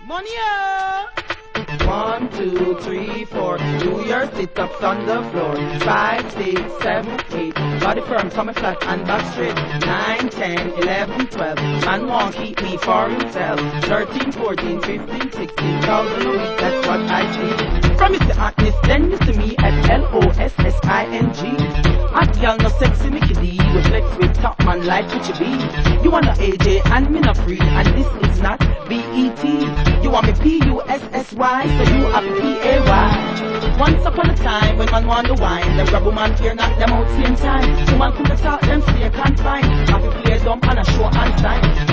Money up. 1, 2, 3, 4. Do your sit-ups on the floor. 5, 6, 7, 8. Body firm, coming flat and back straight. 9, 10, 11, 12. Man won't keep me for himself. 13, 14, 15, 16,000 a week. That's what I see. From Mr. Hotness, then you see me at LOSSING. Hot girl no sexy, Mickey D. We flex with top man like what you be. You wanna AJ and me not free, and this is not BET. You want me PUSSY, so you have PAY. Once upon a time, when man want the wine, them grab a man here, knock them out same time. Woman come to talk, them stay confined. Have to play dumb and a show and sign.